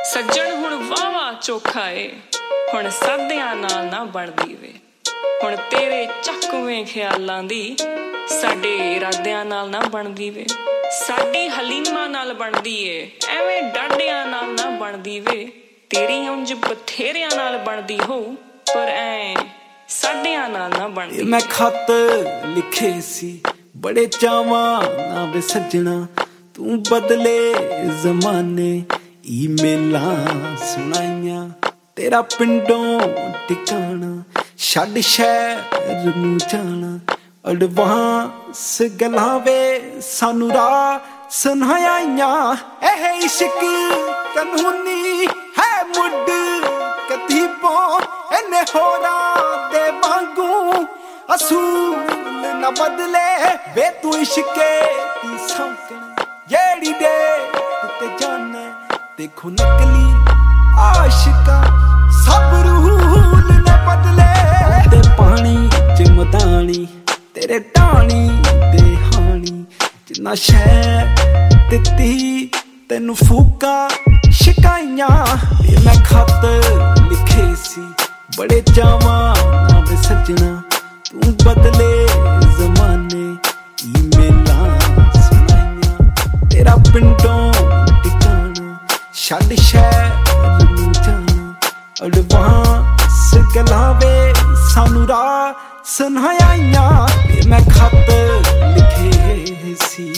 सज्जण हुण वावा चोखा ए हुण सादियां नाल ना बनदी वे हुण तेरे चकवें ख्यालां दी साडे इरादियां नाल ना बनदी वे साडी हलीमा नाल बनदी ए एवें डाडियां नाल ना बनदी वे तेरी उंज बथेरियां नाल बनदी हो पर ऐ साडियां नाल ना बनदी। मैं खत लिखे सी बड़े चावां ना वे सज्जणा तू बदले जमाने ईमेलां सुनाइयां तेरा पिंडों टिकाना छड्ड शहर नूं जाना एडवांस गल्लां वे सानू राह सुनाइयां एह इश्क कानूनी है मुड कतीबों इन्ने होरां दे वांगू असूल न बदले वे तू इश्के दी सौकन जेड़ी दे ते जाने देखो नकली आशिका सब रूल न बदले ते पानी च मदानी तेरे टाणी दे हानी जिन्ना शह दित्ती तेनू फूका शिकाइयां मैं खत लिखे सी बड़े चावां ना वे सज्जणा तू बदले जमाने ईमेलां सुनाइयां तेरा पिंडों टिकाना छड्ड शहर नूं जाना एडवांस गल्लां वे सानू राह सुनाइयां मैं खत लिखे सी।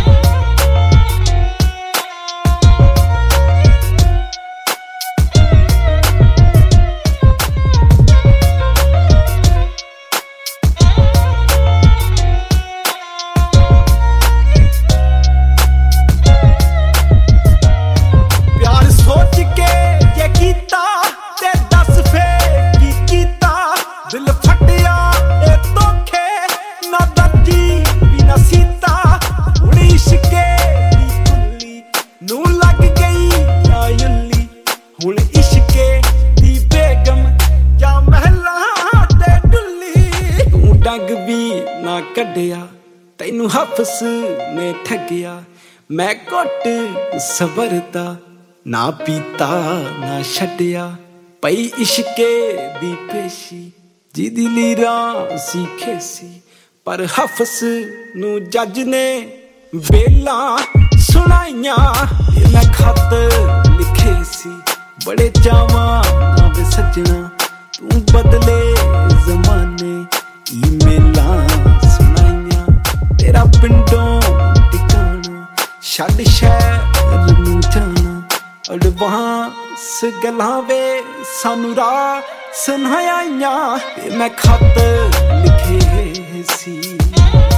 दिल फटिया ए धोखे ना दर्जी भी ना सीता हुण इश्के दी कुल्ली नू लग गई या युल्ली हुण इश्के दी बेगम या महला ते डुल्ली तू डंग भी ना कढिया तैनू हफस ने ठगिया मैं घुट सबरदा ना पीता ना छड्डिया पई इश्के दी पेशी जिदी लीरां सीखे सी पर हफस नू जज ने वेला सुनाइयां मैं खत लिखे सी बड़े चावां ना वे सज्जणा तू बदले जमाने ईमेलां सुनाइयां तेरा पिंडों टिकाना छड्ड शहर नूं जाना एडवांस गल्लां वे सानू राह सुनाइयां मैं खत लिखे सी।